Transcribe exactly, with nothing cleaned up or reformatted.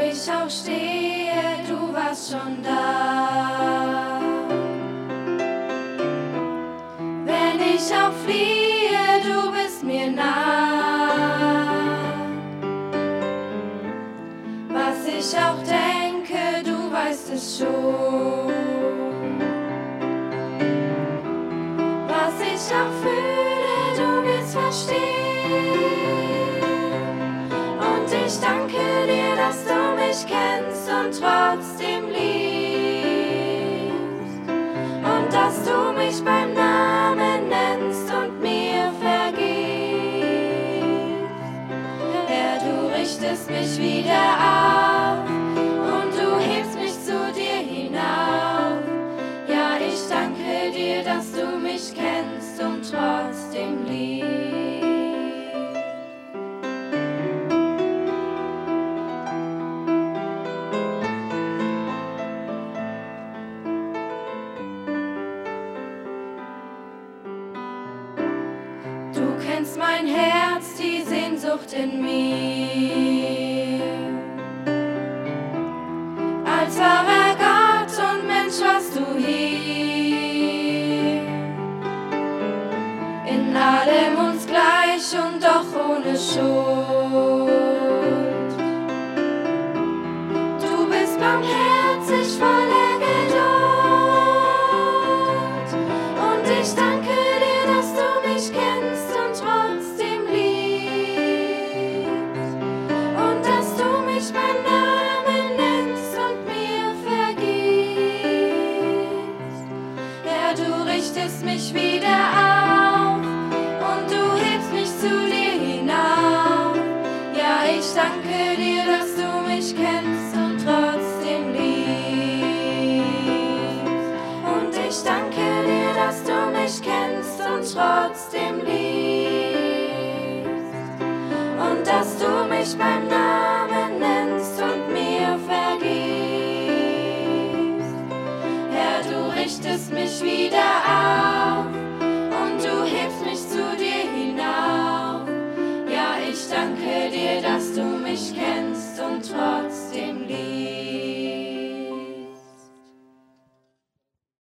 ich auch stehe, du warst schon da. Wenn ich auch fliehe, du bist mir nah. Was ich auch denke, du weißt es schon. Was ich auch fühle, du wirst verstehen. Und ich danke dir, dass du mich kennst und trotzdem liebst. Und dass du mich beim Namen nennst und mir vergibst. Herr, du richtest mich wieder auf und du hebst mich zu dir hinauf. Ja, ich danke dir, dass du mich kennst und trotzdem liebst. Du kennst mein Herz, die Sehnsucht in mir. Als wahrer Gott und Mensch warst du hier. In allem uns gleich und doch ohne Schuld. Du bist barmherzig, voller Geduld. Und ich danke dir, dass du mich kennst und trotzdem liebst. Und dass du mich beim Namen nennst und mir vergibst. Herr, du richtest mich wieder auf und du hebst mich zu dir hinauf. Ja, ich danke dir, dass du mich kennst und trotzdem liebst. Und ich danke dir, dass du mich kennst und trotzdem liebst. Und dass du mich beim Namen nennst und mir vergibst. Herr, du richtest mich wieder auf.